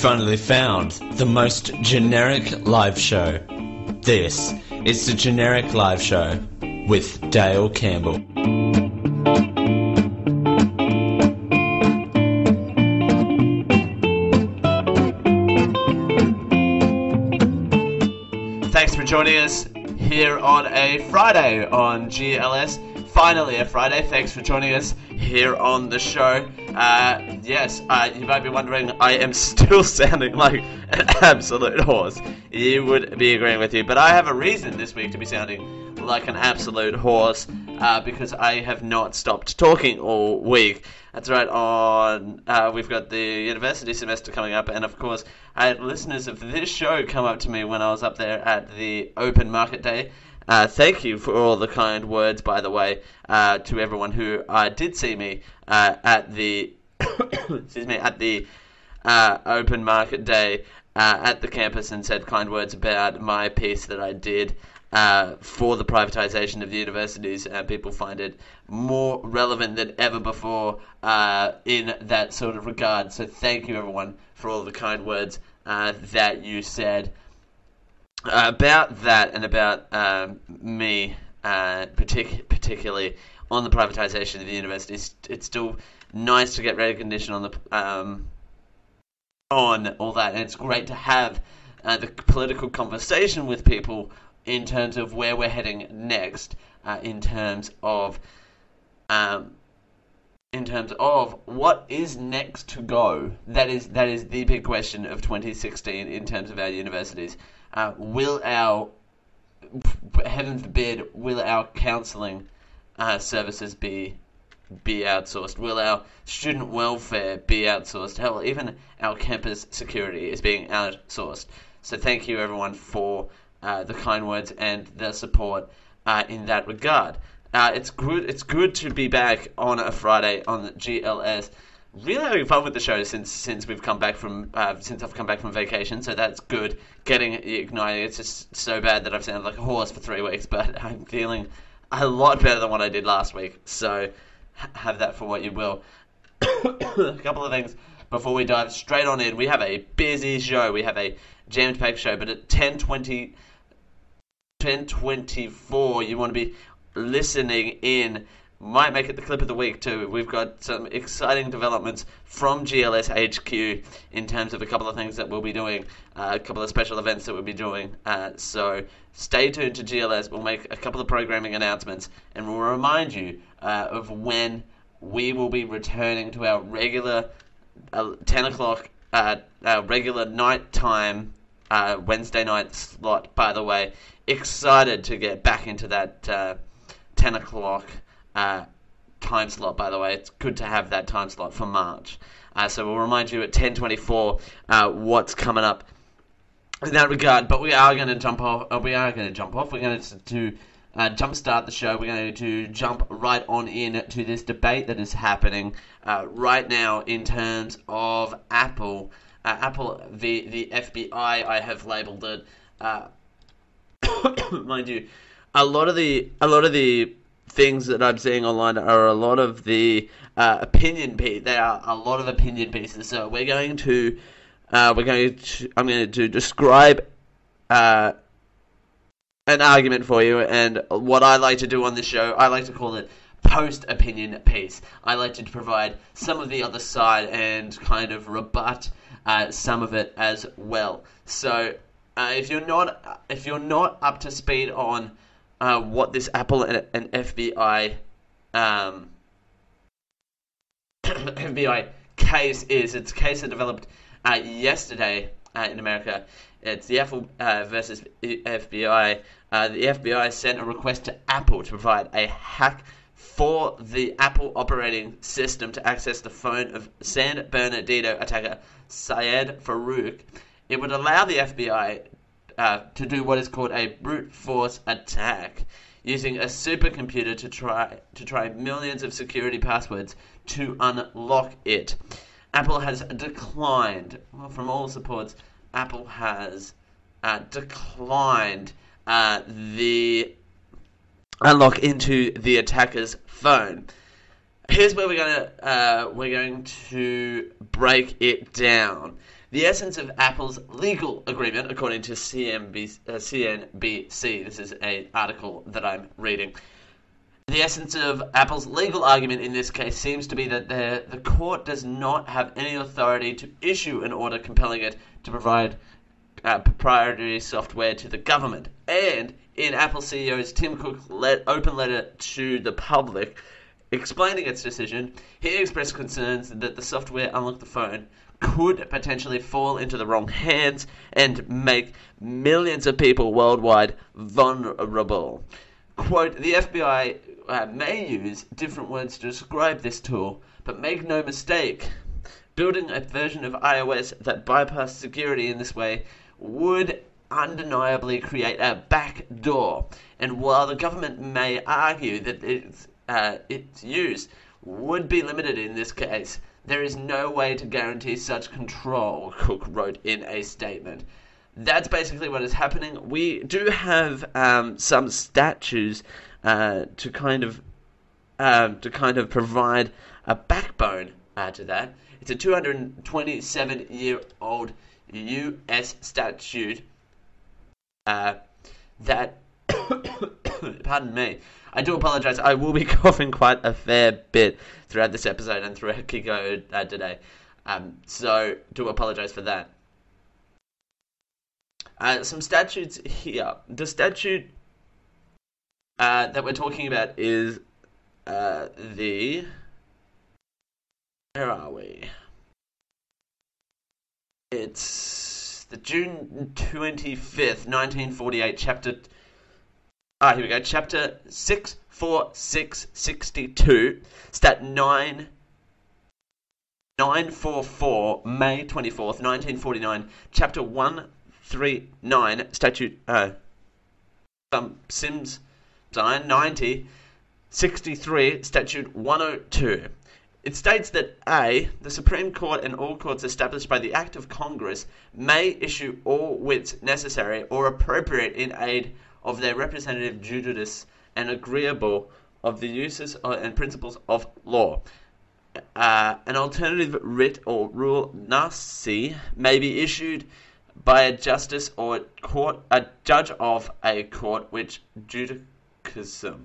finally found the most generic live show. This is the Generic Live Show with Dale Campbell. Thanks for joining us here on a Friday on GLS. Finally a Friday. Thanks for joining us here on the show. Yes, you might be wondering, I am still sounding like an absolute horse. You would be agreeing with you, but I have a reason this week to be sounding like an absolute horse, because I have not stopped talking all week. That's right, we've got the university semester coming up, and of course, I had listeners of this show come up to me when I was up there at the Open Market Day. Thank you for all the kind words, by the way, to everyone who did see me at the Open Market Day at the campus and said kind words about my piece that I did for the privatization of the universities. People find it more relevant than ever before in that sort of regard. So thank you, everyone, for all the kind words that you said about that and about me, particularly on the privatization of the universities. It's still nice to get recognition on the on all that, and it's great to have the political conversation with people in terms of where we're heading next, in terms of what is next to go. That is the big question of 2016 in terms of our universities. Will our, heaven forbid, will our counselling services be outsourced? Will our student welfare be outsourced? Hell, even our campus security is being outsourced. So thank you, everyone, for the kind words and the support in that regard. It's good to be back on a Friday on the GLS. Really having fun with the show since we've come back from since I've come back from vacation, so that's good. Getting ignited. It's just so bad that I've sounded like a horse for 3 weeks, but I'm feeling a lot better than what I did last week. So have that for what you will. A couple of things before we dive straight on in. We have a busy show. We have a jammed-packed show, but at 10:24, you want to be listening in. Might make it the clip of the week too. We've got some exciting developments from GLS HQ in terms of a couple of things that we'll be doing, a couple of special events that we'll be doing. So stay tuned to GLS. We'll make a couple of programming announcements, and we'll remind you of when we will be returning to our regular 10 o'clock, our regular night time, Wednesday night slot, by the way. Excited to get back into that 10 o'clock time slot, by the way. It's good to have that time slot for March. So we'll remind you at 10:24 what's coming up in that regard. But we are going to jump off. We're going to jumpstart the show. We're going to jump right on in to this debate that is happening right now in terms of Apple. Apple, the FBI, I have labelled it. Mind you, a lot of the things that I'm seeing online are a lot of the opinion pieces. There are a lot of opinion pieces. So I'm going to describe an argument for you, and what I like to do on this show, I like to call it post-opinion piece. I like to provide some of the other side and kind of rebut some of it as well. So if you're not up to speed on what this Apple and FBI FBI case is, it's a case that developed yesterday in America. It's the Apple versus FBI. The FBI sent a request to Apple to provide a hack for the Apple operating system to access the phone of San Bernardino attacker Syed Farook. It would allow the FBI to do what is called a brute force attack, using a supercomputer to try millions of security passwords to unlock it. Apple has declined. Well, from all supports, Apple has declined the unlock into the attacker's phone. Here's where we're going to break it down. The essence of Apple's legal agreement, according to CNBC, this is an article that I'm reading. The essence of Apple's legal argument in this case seems to be that the court does not have any authority to issue an order compelling it to provide proprietary software to the government. And in Apple CEO's Tim Cook's open letter to the public explaining its decision, he expressed concerns that the software Unlock the Phone could potentially fall into the wrong hands and make millions of people worldwide vulnerable. Quote, the FBI may use different words to describe this tool, but make no mistake, building a version of iOS that bypassed security in this way would undeniably create a backdoor. And while the government may argue that its use would be limited in this case, there is no way to guarantee such control, Cook wrote in a statement. That's basically what is happening. We do have some statutes to kind of provide a backbone to that. It's a 227-year-old U.S. statute that. Pardon me. I do apologize. I will be coughing quite a fair bit throughout this episode and throughout Kiko today. So do apologize for that. Some statutes here. The statute that we're talking about is the... Where are we? It's the June 25th, 1948, chapter... here we go. Chapter 64662, Stat 944, May 24th, 1949, Chapter 139, Statute Sims 90, 63, Statute 102. It states that A, the Supreme Court and all courts established by the Act of Congress may issue all writs necessary or appropriate in aid of their representative judice and agreeable of the uses and principles of law. An alternative writ or rule nasi may be issued by a justice or a judge of a court which judicism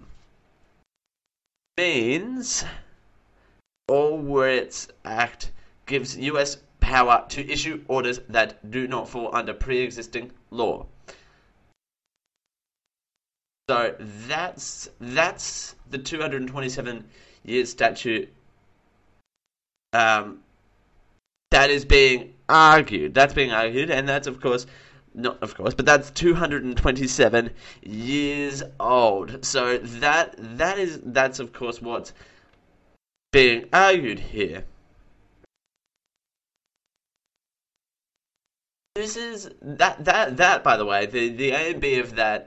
means all writs act gives U.S. power to issue orders that do not fall under pre-existing law. So that's the 227-year statute that is being argued. That's being argued, and that's but that's 227 years old. So that's of course what's being argued here. This is that by the way, the A and B of that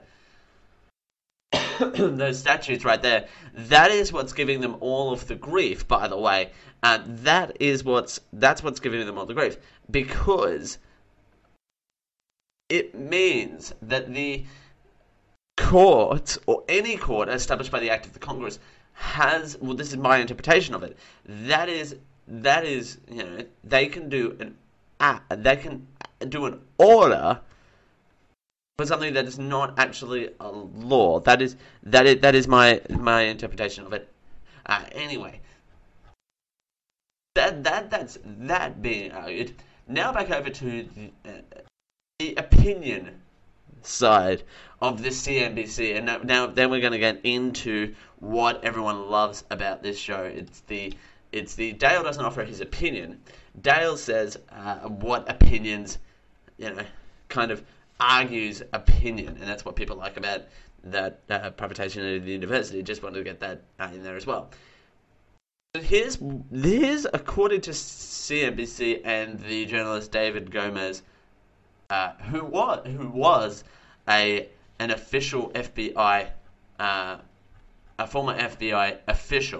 those statutes right there, that is what's giving them all of the grief, by the way. That's what's giving them all the grief, because it means that the court, or any court established by the Act of the Congress, has, well, this is my interpretation of it, that is, they can do an order for something that is not actually a law. That is my interpretation of it. Anyway, that's that being argued. Now back over to the opinion side of the CNBC, and then we're going to get into what everyone loves about this show. It's the Dale doesn't offer his opinion. Dale says what opinions, kind of argues opinion, and that's what people like about that privatization of the university. Just wanted to get that in there as well. So here's according to CNBC and the journalist David Gomez, who was an official FBI, a former FBI official.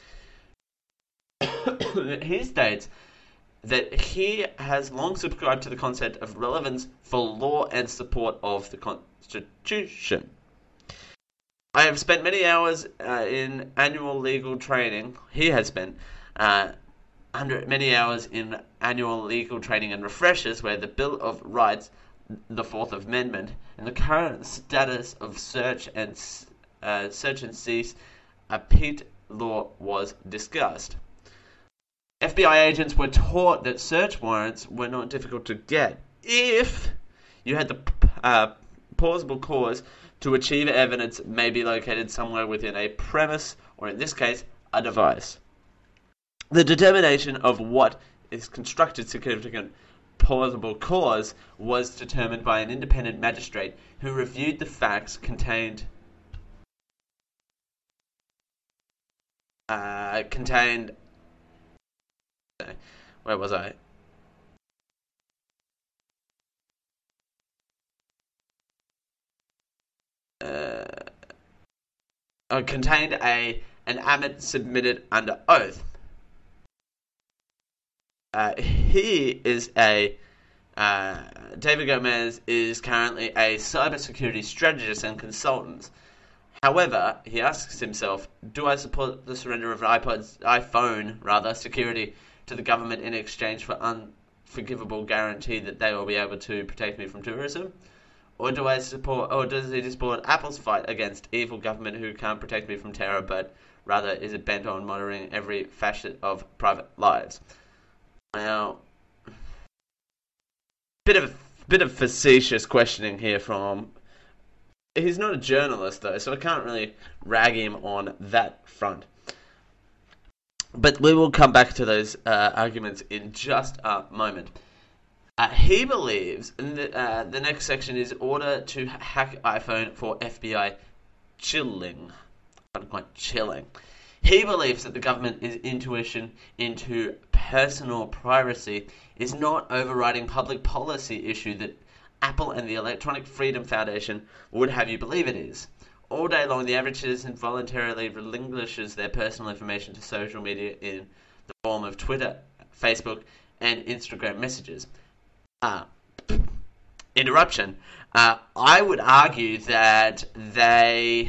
He states that he has long subscribed to the concept of relevance for law and support of the Constitution. I have spent many hours in annual legal training. He has spent many hours in annual legal training and refreshers, where the Bill of Rights, the Fourth Amendment, and the current status of search and seize Pete law was discussed. FBI agents were taught that search warrants were not difficult to get if you had the plausible cause to achieve evidence may be located somewhere within a premise, or in this case, a device. The determination of what is constructed significant plausible cause was determined by an independent magistrate who reviewed the facts contained where was I? Contained an amendment submitted under oath. David Gomez is currently a cybersecurity strategist and consultant. However, he asks himself, do I support the surrender of iPhone security to the government in exchange for unforgivable guarantee that they will be able to protect me from terrorism? Or does he support Apple's fight against evil government who can't protect me from terror, but rather is it bent on monitoring every facet of private lives? Now, bit of facetious questioning here from. He's not a journalist though, so I can't really rag him on that front. But we will come back to those arguments in just a moment. He believes the next section is order to hack iPhone for FBI chilling. Not quite chilling. He believes that the government's intuition into personal privacy is not overriding public policy issue that Apple and the Electronic Freedom Foundation would have you believe it is. All day long, the average citizen voluntarily relinquishes their personal information to social media in the form of Twitter, Facebook, and Instagram messages. Interruption. I would argue that they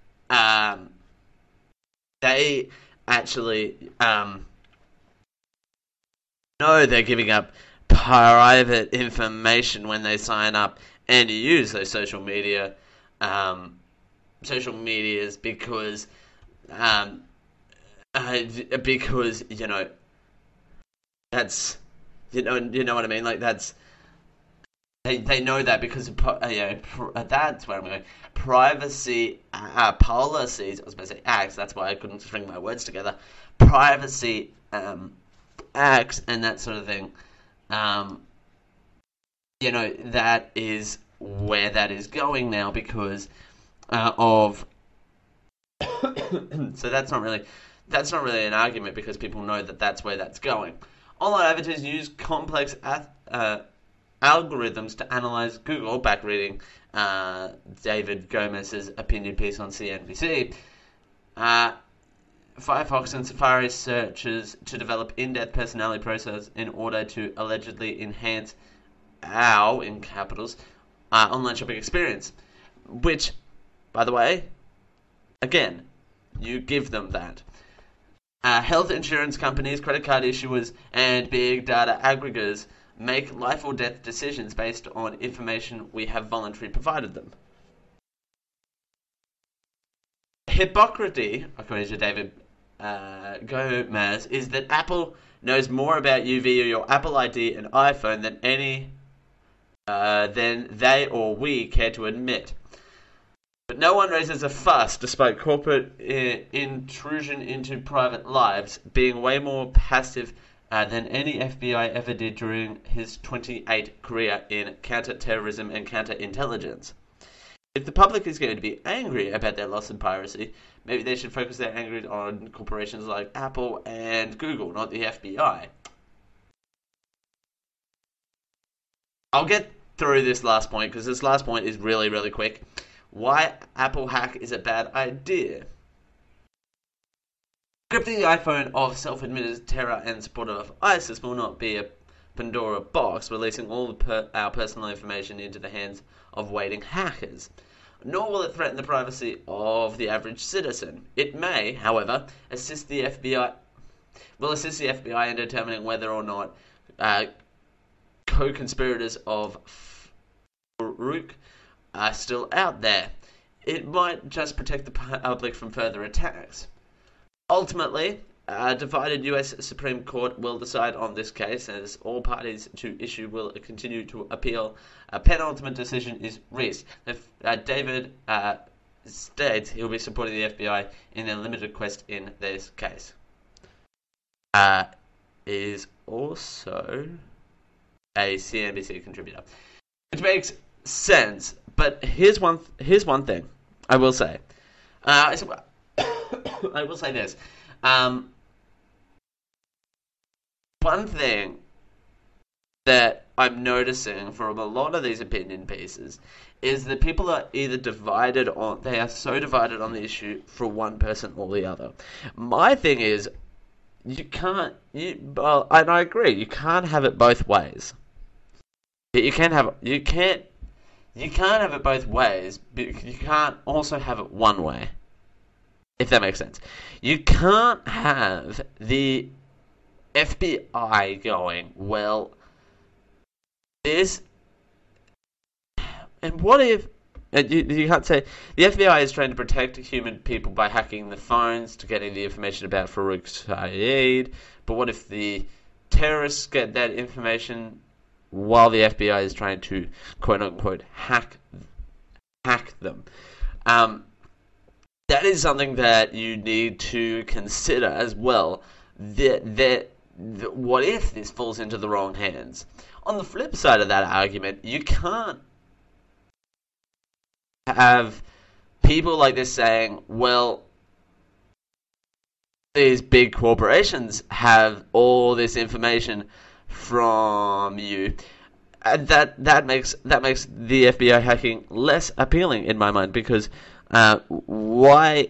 actually know they're giving up private information when they sign up and use those social medias because that's you know what I mean, like that's they know that because of that's where I'm going. Privacy policies. I was about to say acts. That's why I couldn't string my words together. Privacy acts and that sort of thing. That is where that is going now because of. So that's not really an argument because people know that that's where that's going. Online advertisers use complex algorithms to analyze Google, back reading David Gomez's opinion piece on CNBC, Firefox and Safari searches to develop in-depth personality process in order to allegedly enhance our, in capitals, online shopping experience. Which, by the way, again, you give them that. Health insurance companies, credit card issuers, and big data aggregators make life or death decisions based on information we have voluntarily provided them. Hypocrisy, according to David Gomez, is that Apple knows more about you via your Apple ID and iPhone than they or we care to admit. But no one raises a fuss despite corporate intrusion into private lives being way more passive than any FBI ever did during his 28 career in counter-terrorism and counter-intelligence. If the public is going to be angry about their loss of piracy, maybe they should focus their anger on corporations like Apple and Google, not the FBI. I'll get through this last point because this last point is really, really quick. Why Apple hack is a bad idea. Encrypting the iPhone of self-admitted terror and supporter of ISIS will not be a Pandora box, releasing all our personal information into the hands of waiting hackers. Nor will it threaten the privacy of the average citizen. It may, however, assist the FBI will assist the FBI in determining whether or not co-conspirators of Farook are still out there. It might just protect the public from further attacks. Ultimately, a divided US Supreme Court will decide on this case, as all parties to issue will continue to appeal. A penultimate decision is reached. If David states he will be supporting the FBI in their limited quest in this case. Is also a CNBC contributor, which makes sense. But here's one thing I will say. I will say this. One thing that I'm noticing from a lot of these opinion pieces is that people are either divided on, they are so divided on the issue for one person or the other. My thing is, and I agree, you can't have it both ways. You can't have it both ways, but you can't also have it one way. If that makes sense. You can't have the FBI going, well, this... And what if... You can't say... The FBI is trying to protect human people by hacking the phones to getting the information about Farook Saeed. But what if the terrorists get that information while the FBI is trying to, quote-unquote, hack them? That is something that you need to consider as well. What if this falls into the wrong hands? On the flip side of that argument, you can't have people like this saying, well, these big corporations have all this information from you. And that makes the FBI hacking less appealing in my mind, because why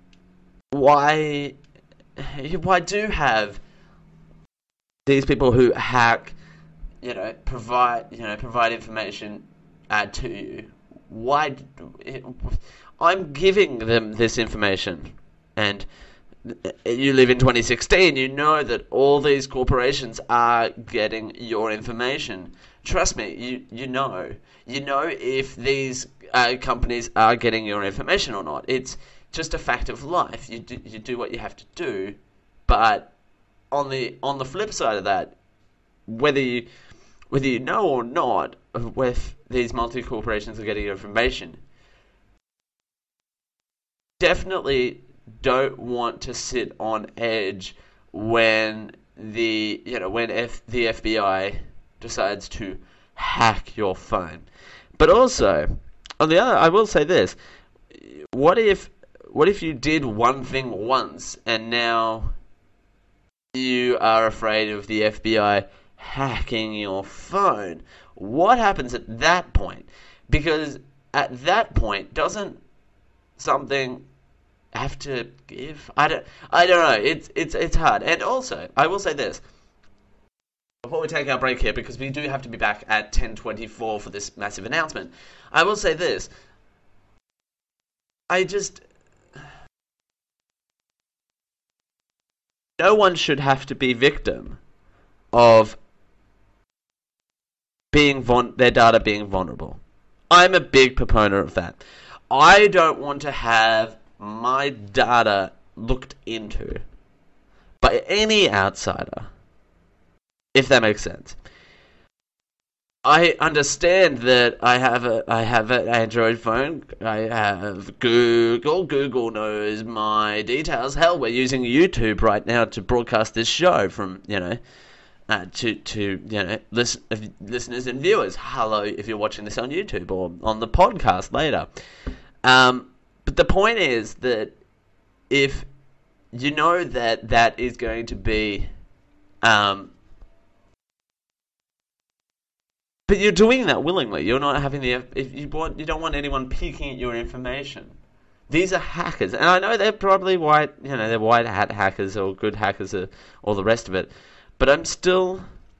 do have these people who hack, provide information to you? I'm giving them this information, and you live in 2016, you know that all these corporations are getting your information. Trust me, you know if these companies are getting your information or not. It's just a fact of life. You do what you have to do, but on the flip side of that, whether you know or not if these multi-corporations are getting your information, definitely don't want to sit on edge when the FBI decides to hack your phone. But also, on the other, I will say this: what if you did one thing once and now you are afraid of the FBI hacking your phone? What happens at that point? Because at that point, doesn't something have to give? I don't know. It's hard. And also, I will say this before we take our break here, because we do have to be back at 10:24 for this massive announcement. I will say this. No one should have to be victim of their data being vulnerable. I'm a big proponent of that. I don't want to have my data looked into by any outsider, if that makes sense. I understand that I have an Android phone. I have Google. Google knows my details. Hell, we're using YouTube right now to broadcast this show from to listeners and viewers. Hello, if you're watching this on YouTube or on the podcast later. But the point is that if you know that is going to be but you're doing that willingly. You're not having you don't want anyone peeking at your information. These are hackers, and I know they're probably white. They're white hat hackers or good hackers or all the rest of it. But I'm still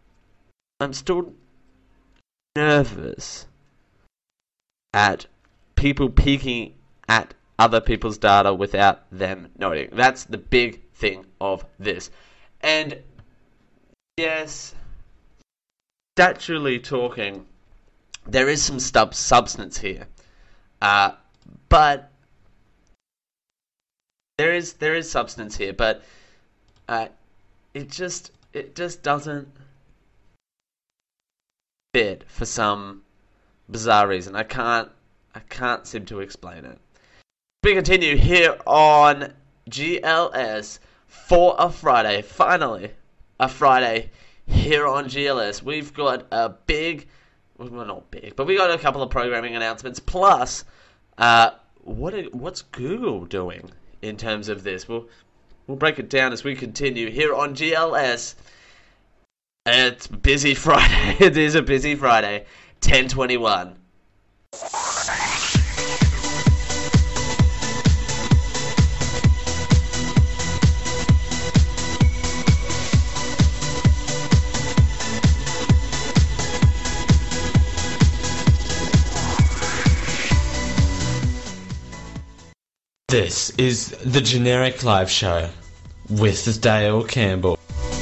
nervous at people peeking at other people's data without them knowing. That's the big thing of this. And yes, statutorily talking, there is some substance here, but there is substance here, but it just doesn't fit for some bizarre reason. I can't seem to explain it. We continue here on GLS for a Friday. Finally, a Friday here on GLS. We've got a big, well, not big, but we got a couple of programming announcements. Plus, what's Google doing in terms of this? We'll break it down as we continue here on GLS. It's busy Friday. It is a busy Friday. 10:21. This is the Generic Live Show with Dale Campbell.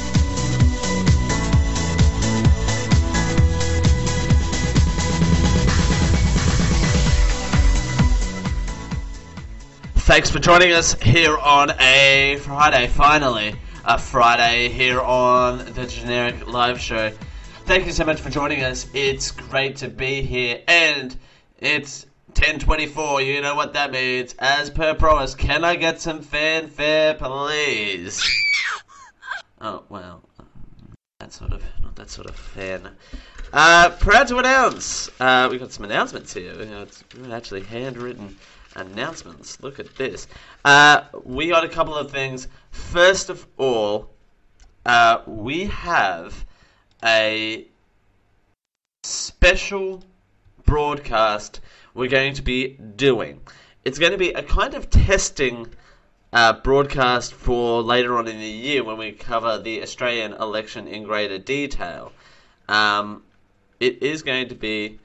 Thanks for joining us here on a Friday, finally. A Friday here on the Generic Live Show. Thank you so much for joining us. It's great to be here, and it's 10:24. You know what that means. As per promise, can I get some fanfare, please? Oh, well, not that sort of fan. Proud to announce, we got some announcements here. It's actually handwritten announcements. Look at this. We got a couple of things. First of all, we have a special broadcast we're going to be doing. It's going to be a kind of testing broadcast for later on in the year when we cover the Australian election in greater detail. It is going to be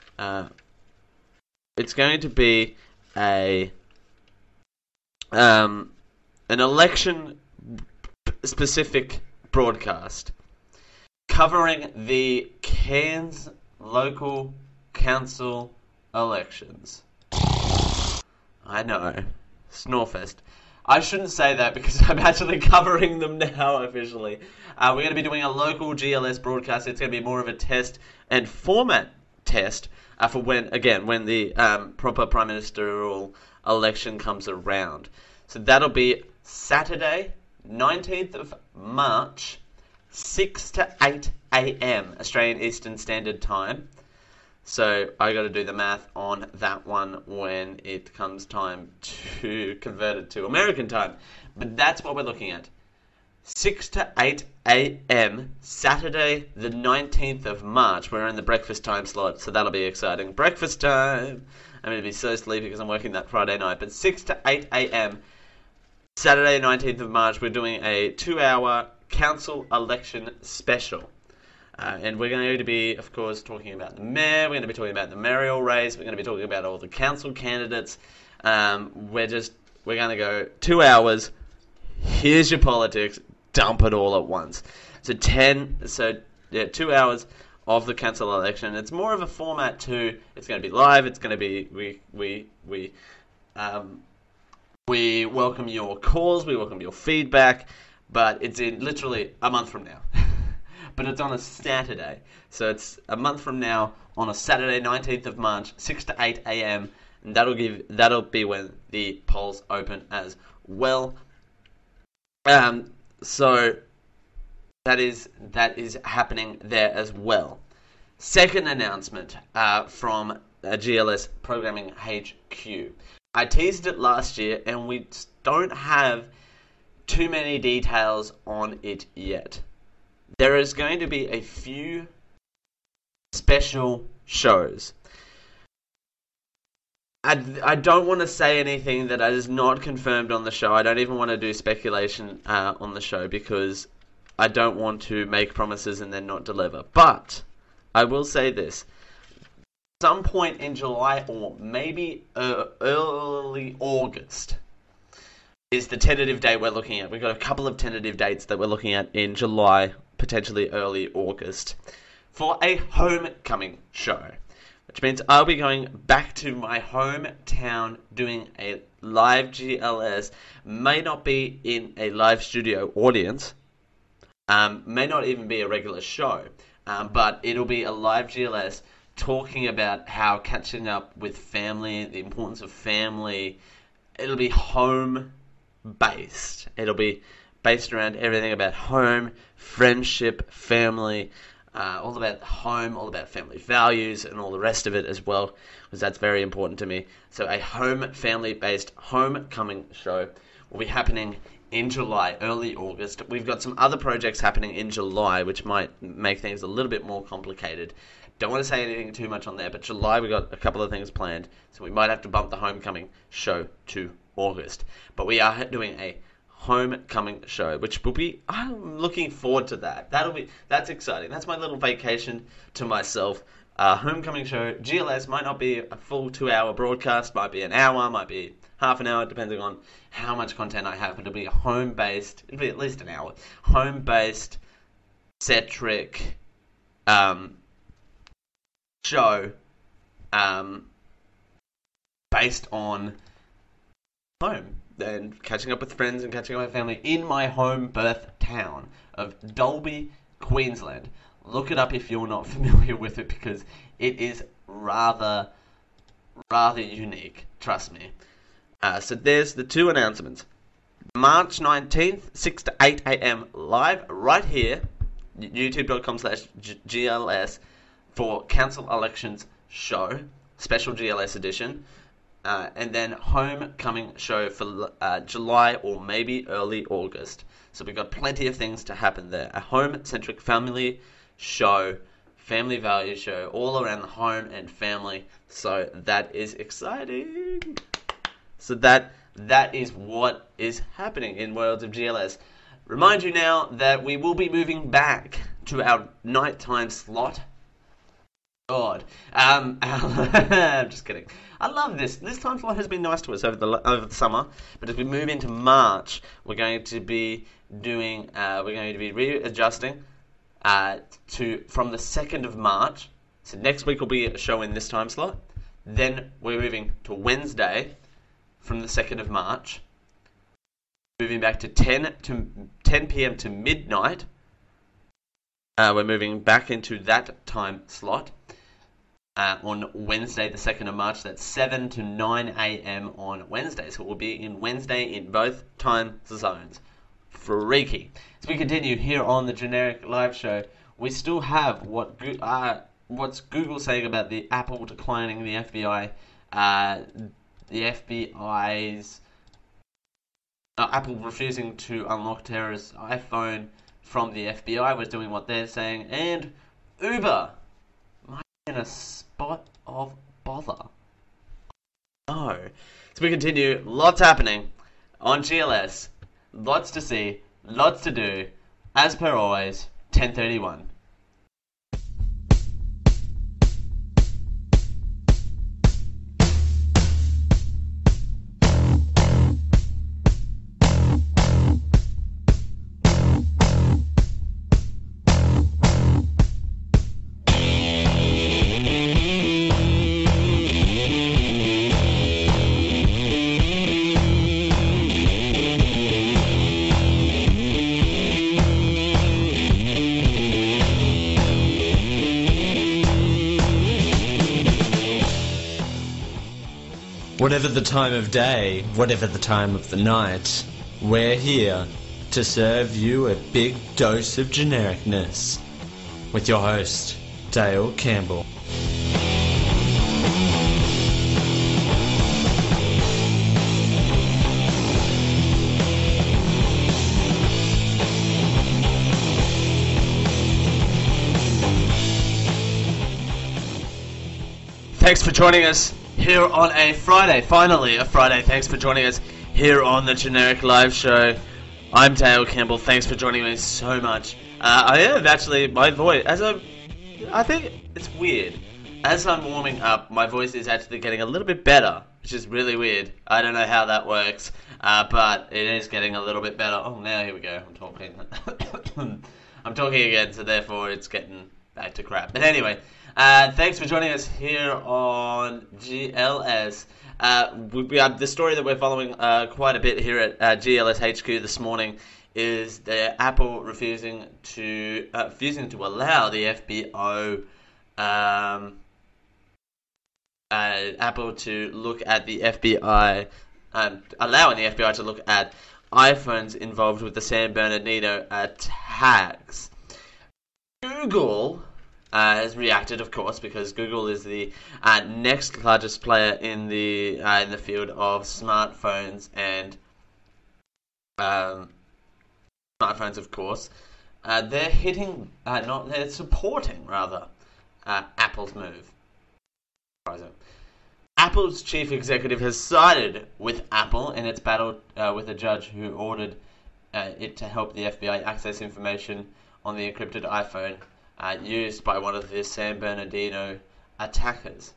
an election specific broadcast covering the Cairns local council elections. I know, Snorefest. I shouldn't say that because I'm actually covering them now officially. We're going to be doing a local GLS broadcast. It's going to be more of a test and format test for when the proper prime ministerial election comes around. So that'll be Saturday, 19th of March, 6 to 8 a.m. Australian Eastern Standard Time. So I got to do the math on that one when it comes time to convert it to American time. But that's what we're looking at. 6 to 8 a.m. Saturday the 19th of March. We're in the breakfast time slot, so that'll be exciting. Breakfast time! I'm going to be so sleepy because I'm working that Friday night. But 6 to 8 a.m. Saturday 19th of March, we're doing a 2-hour council election special. And we're going to be, of course, talking about the mayor. We're going to be talking about the mayoral race. We're going to be talking about all the council candidates. We're going to go 2 hours. Here's your politics. Dump it all at once. So 2 hours of the council election. It's more of a format too. It's going to be live. It's going to be we welcome your calls. We welcome your feedback. But it's in literally a month from now. But it's on a Saturday. So it's a month from now on a Saturday, 19th of March, 6 to 8 a.m. And that'll be when the polls open as well. So that is happening there as well. Second announcement from GLS Programming HQ. I teased it last year, and we don't have too many details on it yet. There is going to be a few special shows. I don't want to say anything that is not confirmed on the show. I don't even want to do speculation on the show because I don't want to make promises and then not deliver. But I will say this. Some point in July or maybe early August, is the tentative date we're looking at. We've got a couple of tentative dates that we're looking at in July, potentially early August, for a homecoming show. Which means I'll be going back to my hometown doing a live GLS. May not be in a live studio audience. May not even be a regular show. But it'll be a live GLS talking about how catching up with family, the importance of family. It'll be home-based. It'll be based around everything about home, friendship, family, all about home, all about family values, and all the rest of it as well, because that's very important to me. So a home, family-based homecoming show will be happening in July, early August. We've got some other projects happening in July, which might make things a little bit more complicated. Don't want to say anything too much on there, but July we've got a couple of things planned, so we might have to bump the homecoming show to August. But we are doing a homecoming show, which will be, I'm looking forward to that. That's exciting. That's my little vacation to myself. Homecoming show, GLS might not be a full 2-hour broadcast, might be an hour, might be half an hour, depending on how much content I have, but it'll be a home-based, it'll be at least an hour, home-based, centric, show, based on home, and catching up with friends and catching up with family in my home birth town of Dalby, Queensland. Look it up if you're not familiar with it, because it is rather unique, trust me. So there's the two announcements. March 19th, 6 to 8 a.m. live right here, youtube.com/GLS for Council Elections Show, special GLS edition. And then homecoming show for July or maybe early August. So we've got plenty of things to happen there. A home-centric family show, family value show, all around the home and family. So that is exciting. So that is what is happening in Worlds of GLS. Remind you now that we will be moving back to our nighttime slot. God. I'm just kidding. I love this. This time slot has been nice to us over the summer, but as we move into March, we're going to be readjusting from the 2nd of March. So next week will be a show in this time slot. Then we're moving to Wednesday from the 2nd of March. Moving back to 10 p.m. to midnight. We're moving back into that time slot. On Wednesday, the 2nd of March, that's 7 to 9 a.m. on Wednesday. So we'll be in Wednesday in both time zones. Freaky. As we continue here on the Generic Live Show, we still have what's Google saying about the Apple declining the FBI, the FBI's Apple refusing to unlock terrorists' iPhone from the FBI was doing what they're saying, and Uber might be in a spot of bother. No. So we continue. Lots happening on GLS. Lots to see. Lots to do. As per always, 10:31. Whatever the time of day, whatever the time of the night, we're here to serve you a big dose of genericness. With your host, Dale Campbell. Thanks for joining us here on a Friday. Finally, a Friday. Thanks for joining us here on the Generic Live Show. I'm Dale Campbell. Thanks for joining me so much. I have actually, my voice, I think it's weird. As I'm warming up, my voice is actually getting a little bit better, which is really weird. I don't know how that works. but it is getting a little bit better. Oh, now here we go. I'm talking. I'm talking again, so therefore it's getting back to crap. But anyway, thanks for joining us here on GLS. We have the story that we're following quite a bit here at GLS HQ this morning is the Apple refusing to allow the FBI Apple to look at the FBI, allowing the FBI to look at iPhones involved with the San Bernardino attacks. Google has reacted, of course, because Google is the next largest player in the field of smartphones and smartphones, of course. They're supporting rather Apple's move. Apple's chief executive has sided with Apple in its battle with a judge who ordered it to help the FBI access information on the encrypted iPhone used by one of the San Bernardino attackers.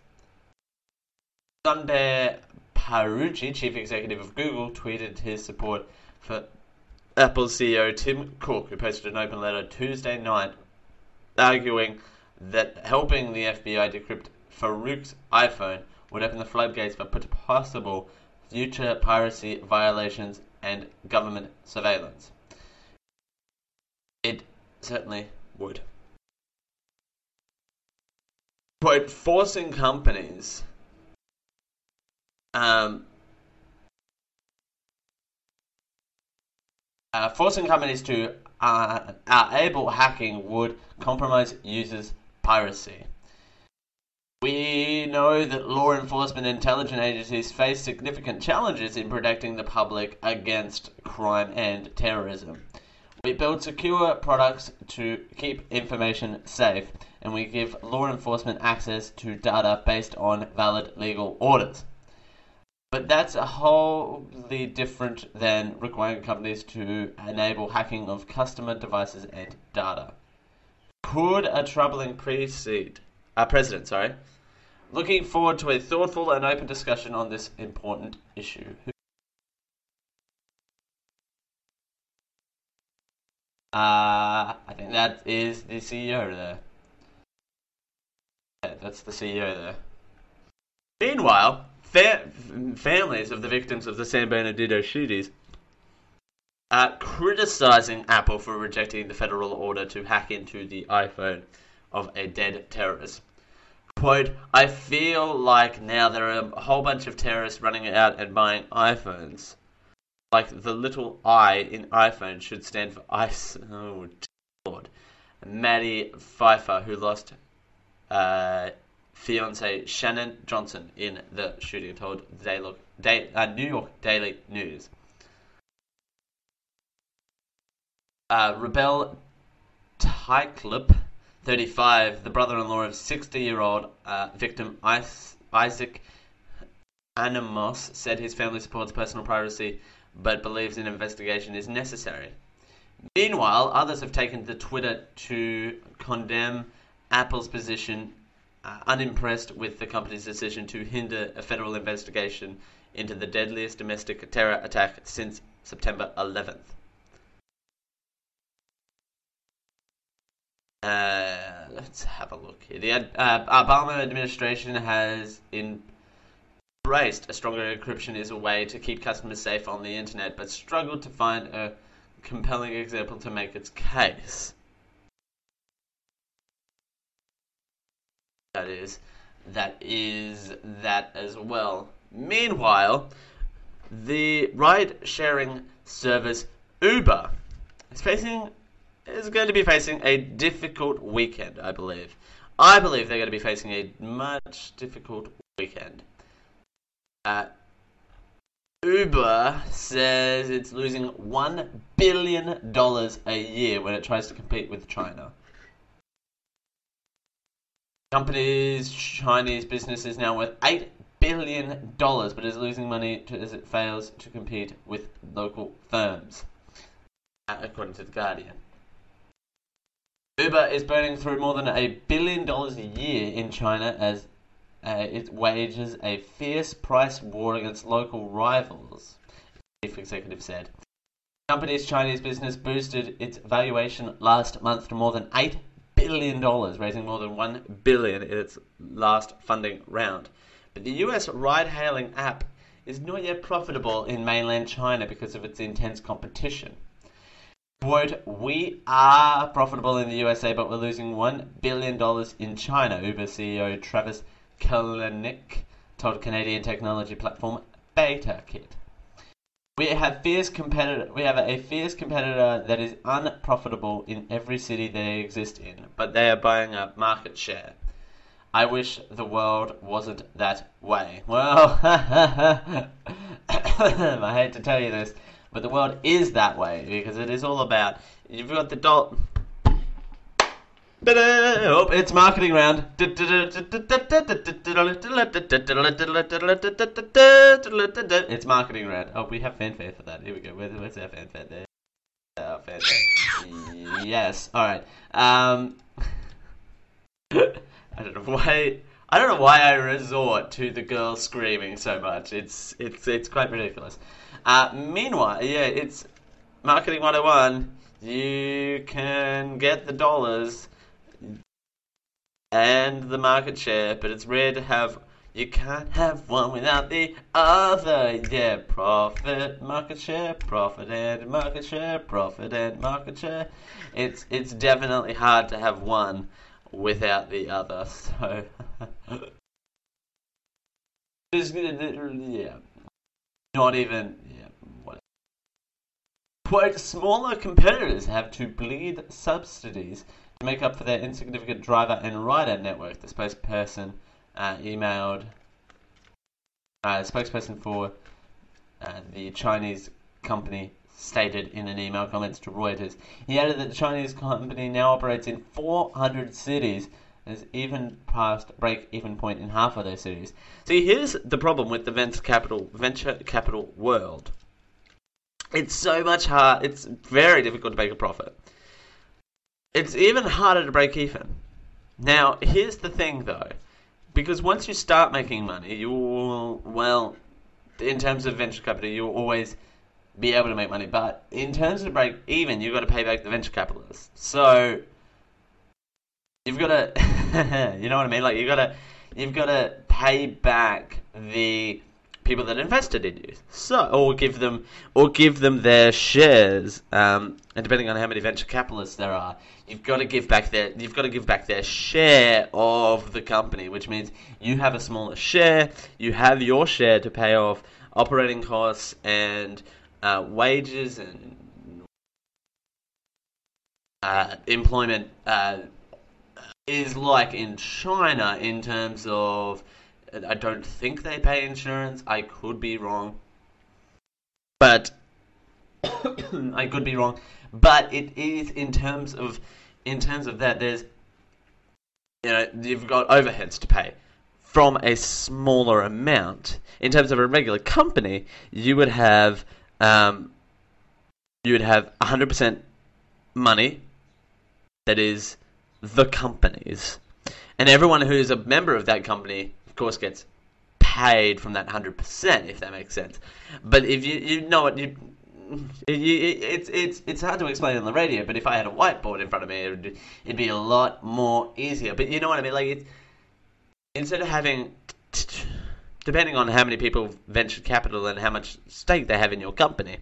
Sundar Pichai, chief executive of Google, tweeted his support for Apple CEO Tim Cook, who posted an open letter Tuesday night arguing that helping the FBI decrypt Farouk's iPhone would open the floodgates for possible future piracy violations and government surveillance. It certainly would. Quote, forcing companies to enable hacking would compromise users' piracy. We know that law enforcement and intelligence agencies face significant challenges in protecting the public against crime and terrorism. We build secure products to keep information safe, and we give law enforcement access to data based on valid legal orders. But that's a wholly different than requiring companies to enable hacking of customer devices and data. Could a troubling president, looking forward to a thoughtful and open discussion on this important issue. I think that is the CEO there. Yeah, that's the CEO there. Meanwhile, families of the victims of the San Bernardino shootings are criticizing Apple for rejecting the federal order to hack into the iPhone of a dead terrorist. Quote, I feel like now there are a whole bunch of terrorists running out and buying iPhones. Like the little I in iPhone should stand for ice. Oh, Lord. Maddie Pfeiffer, who lost fiance Shannon Johnson in the shooting, told New York Daily News. Rebel Tyclip, 35, the brother-in-law of 60-year-old victim Isaac Animos, said his family supports personal privacy but believes an investigation is necessary. Meanwhile, others have taken to Twitter to condemn Apple's position, unimpressed with the company's decision to hinder a federal investigation into the deadliest domestic terror attack since September 11th. Let's have a look here. The Obama administration has embraced a stronger encryption as a way to keep customers safe on the internet, but struggled to find a compelling example to make its case. That is that as well. Meanwhile, the ride-sharing service Uber is going to be facing a difficult weekend, I believe. I believe they're going to be facing a much difficult weekend. Uber says it's losing $1 billion a year when it tries to compete with China. Company's Chinese business is now worth $8 billion, but is losing money as it fails to compete with local firms, according to The Guardian. Uber is burning through more than $1 billion a year in China as it wages a fierce price war against local rivals. chief executive said. The company's Chinese business boosted its valuation last month to more than $8 billion, raising more than $1 billion in its last funding round. But the US ride-hailing app is not yet profitable in mainland China because of its intense competition. Quote, "We are profitable in the USA, but we're losing $1 billion in China," Uber CEO Travis Kalanick told Canadian technology platform BetaKit. We have a fierce competitor that is unprofitable in every city they exist in, but they are buying up market share. I wish the world wasn't that way. Well, I hate to tell you this, but the world is that way, because it is all about, you've got the dollar. Oh, it's marketing round. It's marketing round. Oh, we have fanfare for that. Here we go. Where's our fanfare there? Fanfare. Yes. All right. I don't know why I resort to the girl screaming so much. It's quite ridiculous. Meanwhile, yeah, it's marketing 101. You can get the dollars and the market share, but it's rare to have. You can't have one without the other. Yeah, profit, market share, profit and market share, profit and market share. It's definitely hard to have one without the other. So, yeah, not even. Yeah, what? Quote, "Smaller competitors have to bleed subsidies to make up for their insignificant driver and rider network," the spokesperson spokesperson for the Chinese company stated in an email comments to Reuters. He added that the Chinese company now operates in 400 cities, has even passed break-even point in half of those cities. See, here's the problem with the venture capital world. It's so much hard. It's very difficult to make a profit. It's even harder to break even. Now, here's the thing, though. Because once you start making money, you will, well, in terms of venture capital, you'll always be able to make money. But in terms of break even, you've got to pay back the venture capitalists. So, you've got to, you know what I mean? Like, you've got to pay back the people that invested in you. So, or give them their shares. And depending on how many venture capitalists there are, you've got to give back their share of the company, which means you have a smaller share. You have your share to pay off operating costs and wages and employment. Is like in China in terms of, I don't think they pay insurance. I could be wrong, but I could be wrong. But it is in terms of that. There's, you've got overheads to pay from a smaller amount. In terms of a regular company, you would have 100% money that is the company's, and everyone who's a member of that company, of course, gets paid from that 100%, if that makes sense. But if you know what it's hard to explain on the radio. But if I had a whiteboard in front of me, it'd be a lot more easier. But you know what I mean? Like, instead of having, depending on how many people venture capital and how much stake they have in your company,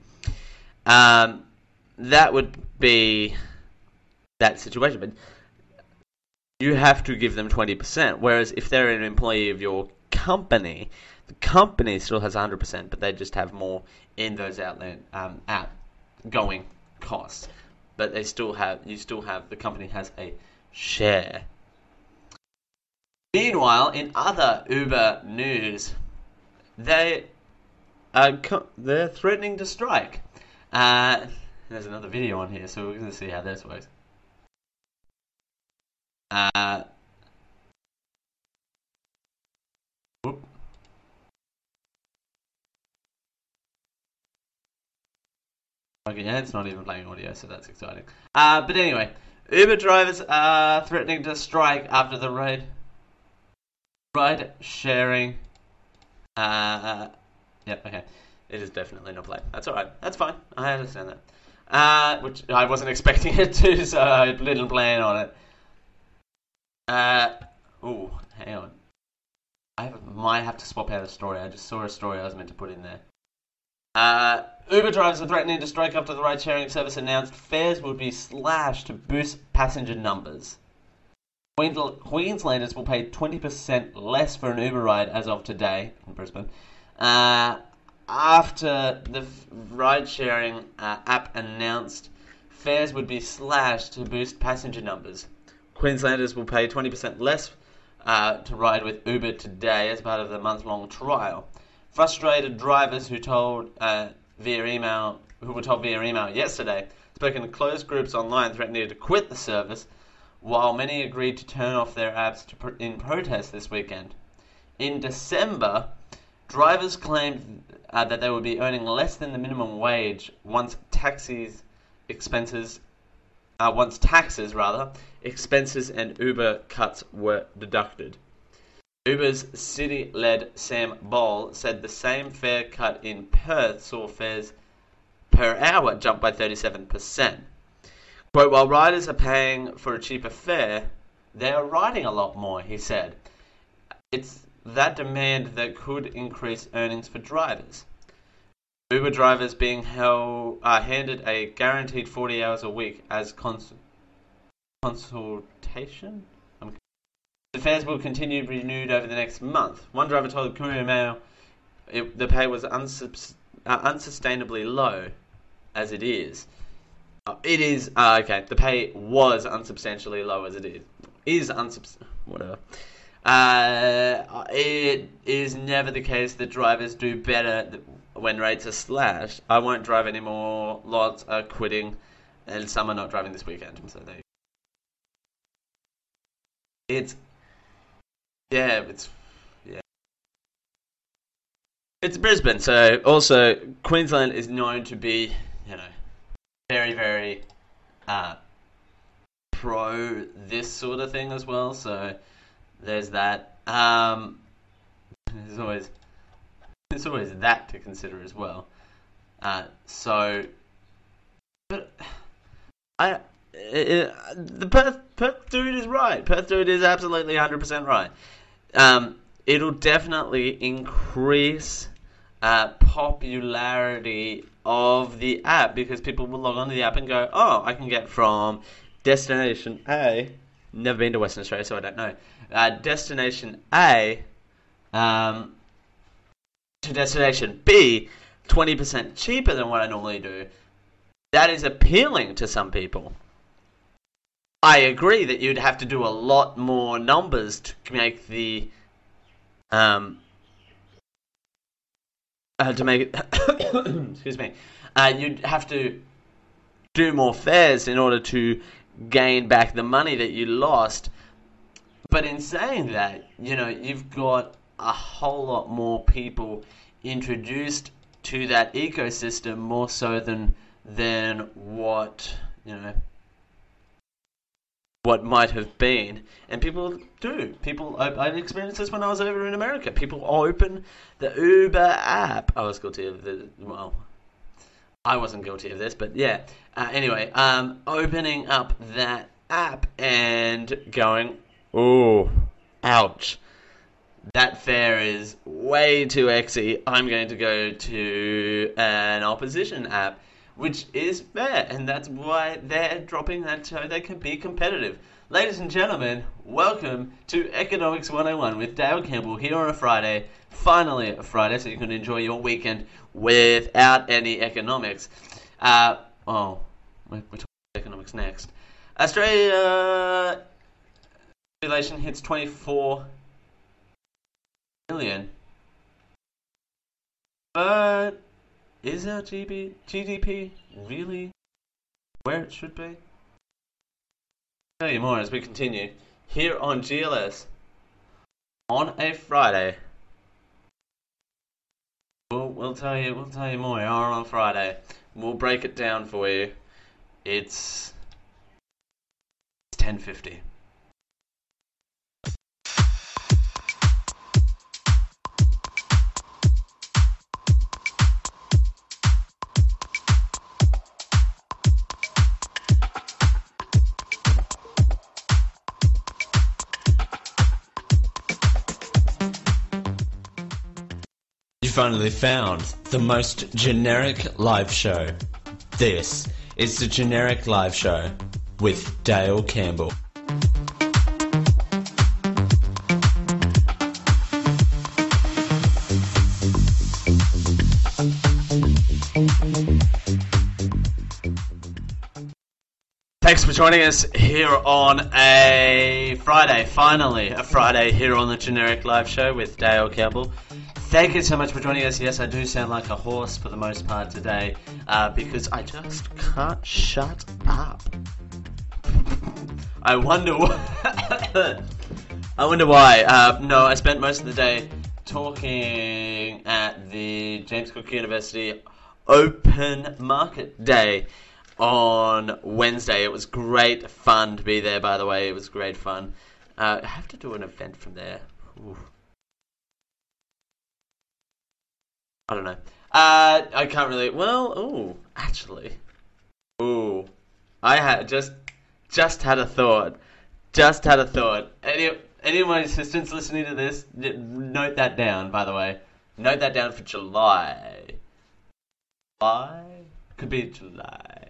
that would be that situation. But you have to give them 20%. Whereas if they're an employee of your company, the company still has 100%, but they just have more in those outgoing costs. But the company has a share. Meanwhile, in other Uber news, they're threatening to strike. There's another video on here, so we're going to see how this works. Okay, yeah, it's not even playing audio, so that's exciting. But anyway, Uber drivers are threatening to strike after the ride sharing. Okay. It is definitely not play. That's alright. That's fine. I understand that. Which I wasn't expecting it to, so I didn't plan on it. Hang on. I might have to swap out a story. I just saw a story I was meant to put in there. Uber drivers are threatening to strike after the ride-sharing service announced fares would be slashed to boost passenger numbers. Queenslanders will pay 20% less for an Uber ride as of today in Brisbane, after the ride-sharing app announced fares would be slashed to boost passenger numbers. Queenslanders will pay 20% less to ride with Uber today as part of the month-long trial. Frustrated drivers who were told via email yesterday, spoken to closed groups online threatening to quit the service, while many agreed to turn off their apps in protest this weekend. In December, drivers claimed that they would be earning less than the minimum wage once taxes, expenses and Uber cuts were deducted. Uber's city-led Sam Ball said the same fare cut in Perth saw fares per hour jump by 37%. Quote, while riders are paying for a cheaper fare, they are riding a lot more, he said. It's that demand that could increase earnings for drivers. Uber drivers being handed a guaranteed 40 hours a week as consultation? The fares will continue to be renewed over the next month. One driver told the Courier Mail the pay was unsustainably low, as it is. It is okay. The pay was unsubstantially low as it is. Whatever. It is never the case that drivers do better when rates are slashed. I won't drive anymore. Lots are quitting, and some are not driving this weekend. So it's Brisbane. So also Queensland is known to be, very, very pro this sort of thing as well. So there's that. There's always that to consider as well. The Perth dude is right. Perth dude is absolutely 100% right. It'll definitely increase popularity of the app because people will log onto the app and go, oh, I can get from destination A. Never been to Western Australia, so I don't know. Destination A to destination B, 20% cheaper than what I normally do. That is appealing to some people. I agree that you'd have to do a lot more numbers to make the excuse me. You'd have to do more fares in order to gain back the money that you lost. But in saying that, you've got a whole lot more people introduced to that ecosystem more so than what what might have been. And people do. I experienced this when I was over in America. People open the Uber app. I was guilty of I wasn't guilty of this, but yeah. Anyway, opening up that app and going, oh, ouch. That fare is way too exy. I'm going to go to an opposition app, which is fair, and that's why they're dropping that so they can be competitive. Ladies and gentlemen, welcome to Economics 101 with Dale Campbell here on a Friday. Finally a Friday, so you can enjoy your weekend without any economics. We're talking economics next. Australia population hits 24 million. But is our GDP really where it should be? I'll tell you more as we continue here on GLS on a Friday. We'll tell you more on Friday. We'll break it down for you. It's 10:50. finally found the most generic live show. This is the Generic Live Show with Dale Campbell. Thanks for joining us here on a Friday, finally a Friday here on the Generic Live Show with Dale Campbell. Thank you so much for joining us. Yes, I do sound like a horse for the most part today because I just can't shut up. I wonder why. No, I spent most of the day talking at the James Cook University Open Market Day on Wednesday. It was great fun to be there, by the way. It was great fun. I have to do an event from there. Ooh. I don't know. I can't really. Well, actually, I had just had a thought. Just had a thought. Any of my assistants listening to this, note that down. By the way, note that down for July. July could be July.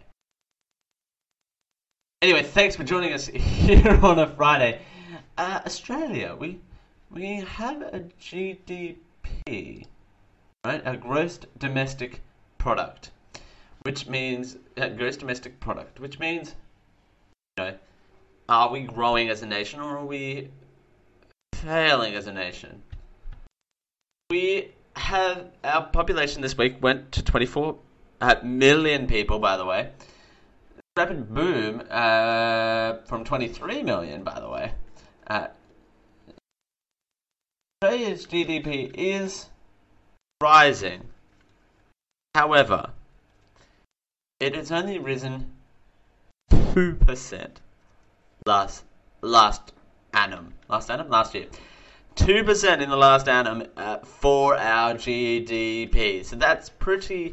Anyway, thanks for joining us here on a Friday. Australia, we have a GDP. Right, a gross domestic product, which means are we growing as a nation or are we failing as a nation? We have our population this week went to 24 million people. By the way, rapid boom from 23 million. By the way, Australia's GDP is rising. However, it has only risen 2% last year. 2% in the last annum for our GDP. So that's pretty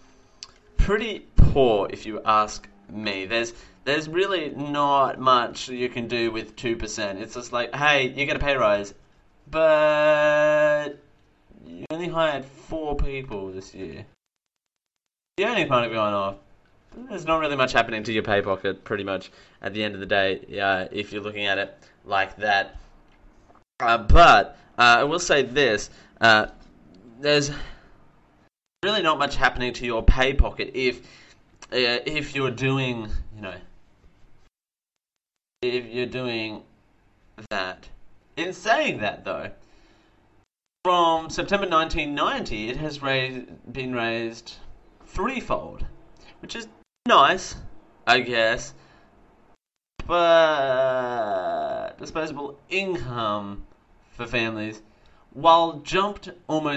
poor, if you ask me. There's really not much you can do with 2%. It's just like, hey, you get a pay rise, but you only hired 4 people this year. The only kind of going off. There's not really much happening to your pay pocket, pretty much, at the end of the day, if you're looking at it like that. But I will say this. There's really not much happening to your pay pocket if you're doing, if you're doing that. In saying that, though, from September 1990, it has been raised threefold, which is nice, I guess. But disposable income for families, while jumped over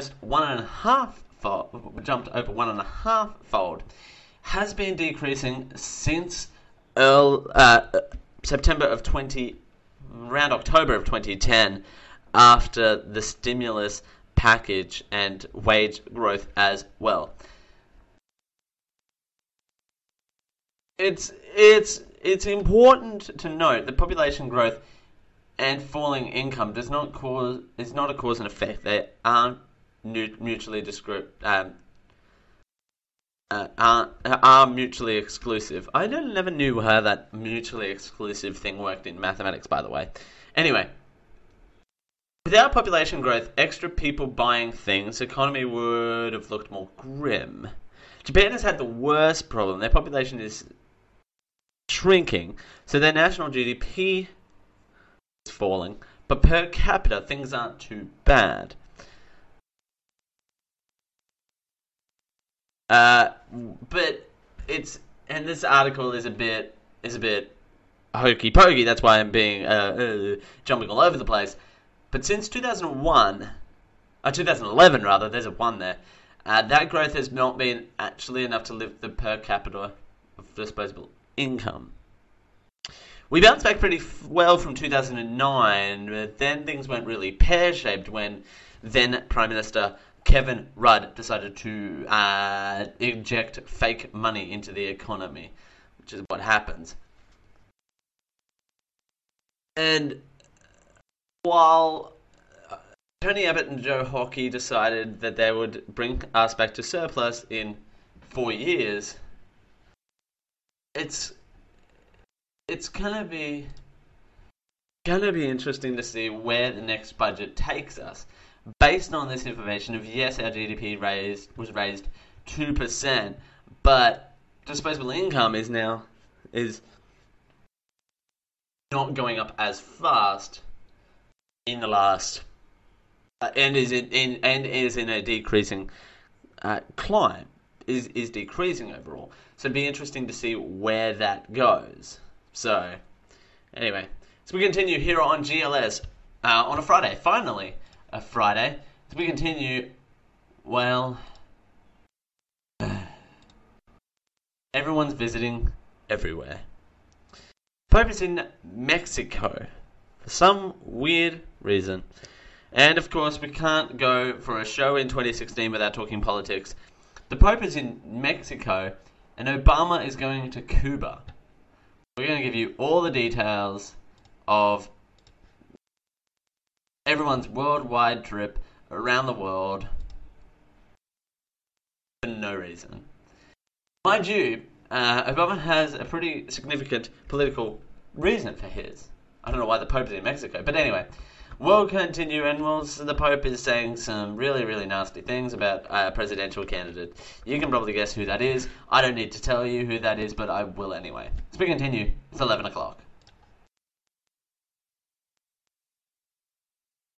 1.5 fold, has been decreasing since September of around October of 2010. After the stimulus package and wage growth as well. It's important to note that population growth and falling income is not a cause and effect. They aren't mutually are mutually exclusive. I never knew how that mutually exclusive thing worked in mathematics, by the way. Anyway. Without population growth, extra people buying things, the economy would have looked more grim. Japan has had the worst problem. Their population is shrinking, so their national GDP is falling, but per capita, things aren't too bad. But this article is a bit hokey pokey. That's why I'm being jumping all over the place. But since 2011 rather, there's a 1 there, that growth has not been actually enough to lift the per capita of disposable income. We bounced back pretty well from 2009, but then things went really pear-shaped when then Prime Minister Kevin Rudd decided to inject fake money into the economy, which is what happens. And while Tony Abbott and Joe Hockey decided that they would bring us back to surplus in 4 years. It's gonna be interesting to see where the next budget takes us. Based on this information of, yes, our GDP was raised 2%, but disposable income is not going up as fast in the last and is in a decreasing climb, is decreasing overall. So it'd be interesting to see where that goes. So anyway, so we continue here on GLS on a Friday. Finally, a Friday. So we continue. Well, everyone's visiting everywhere. Pope is in Mexico for some weird reason. And of course, we can't go for a show in 2016 without talking politics. The Pope is in Mexico, and Obama is going to Cuba. We're going to give you all the details of everyone's worldwide trip around the world for no reason. Mind you, Obama has a pretty significant political reason for his. I don't know why the Pope is in Mexico, but anyway, we'll continue, and the Pope is saying some really, really nasty things about a presidential candidate. You can probably guess who that is. I don't need to tell you who that is, but I will anyway. So we continue. It's 11 o'clock.